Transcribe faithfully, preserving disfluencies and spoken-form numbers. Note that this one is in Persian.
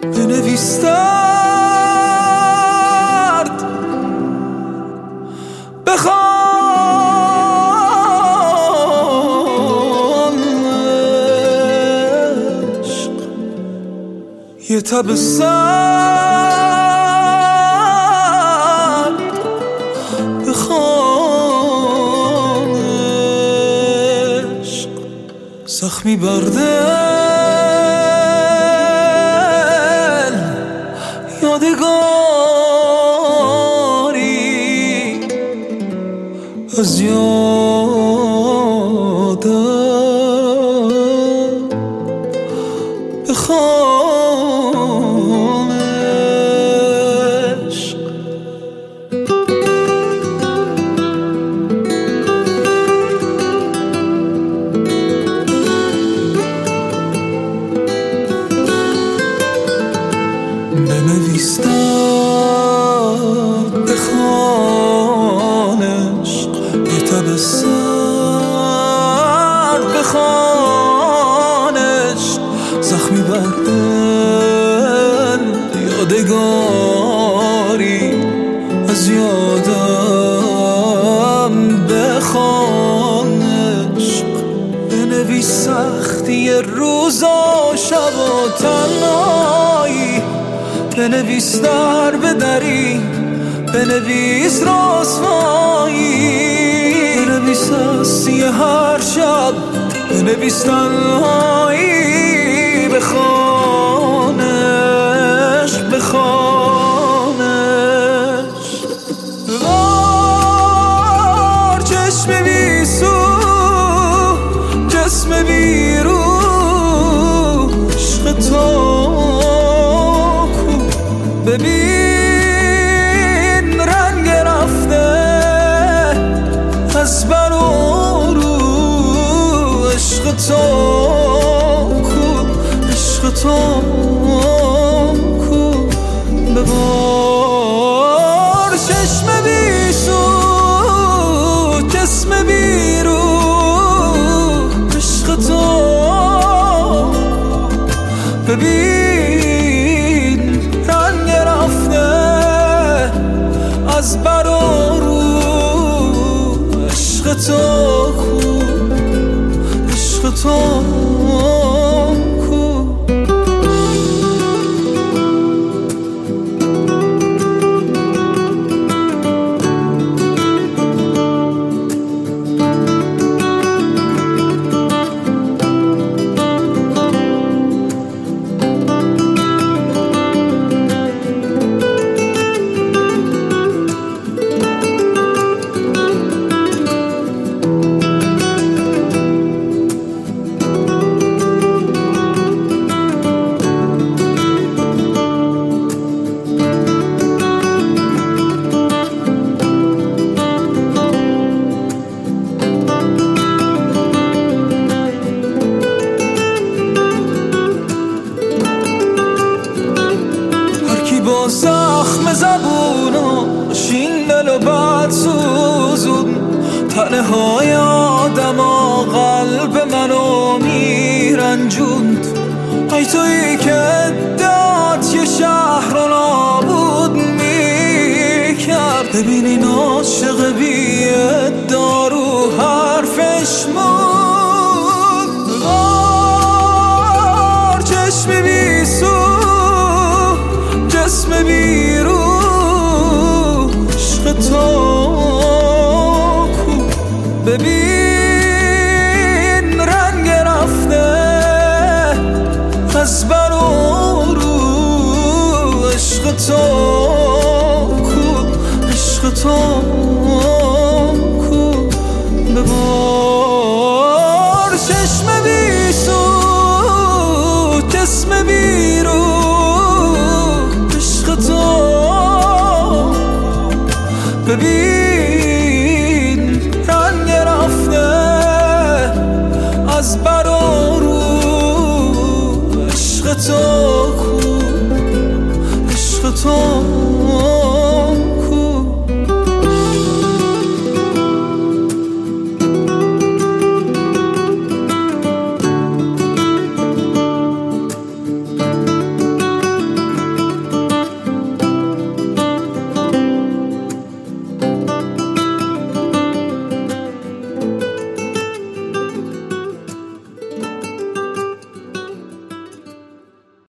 بنویس درد بخوان عشق یه تب سرد بخوان عشق زخمی برده یادگاری از یادم بخوان عشق بنویس درد بخوان عشق یه تب سرد بخوان عشق زخمی بر دل یادگاری از یادم بخوان عشق بنویس سختی روزا شب و تنهایی بنویس در بدری بنویس رسوایی بنویس هستی هر شب بنویس تنهایی بخوان عشق بخوان عشق ببار چشم بیسو جسم بیرو عشق تو ببین رنگ رفته از بر و رو عشق تو کو عشق تو کو ببار چشم بیسو جسم بیرو عشق تو ببین از بر و رو عشق تو کو عشق تو کو با زخم زبوناش این دل و بد سوزون تنه های آدم ها قلب منو میرنجوند ای تویی که ادعات یه شهر رو نابود میکرد ببین این عاشق بی ادعا رو حرفش موند بار چشم بیسو جسم بیرو عشق تو کو ببین رنگ رفته از بر و رو عشق تو کو عشق تو کو ببار چشم بیسو جسم بیرو ببین رنگ رفته از بر و رو عشق تو کو عشق تو